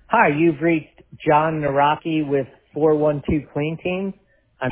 Hi, you've reached John Naraki with 412 Clean Team.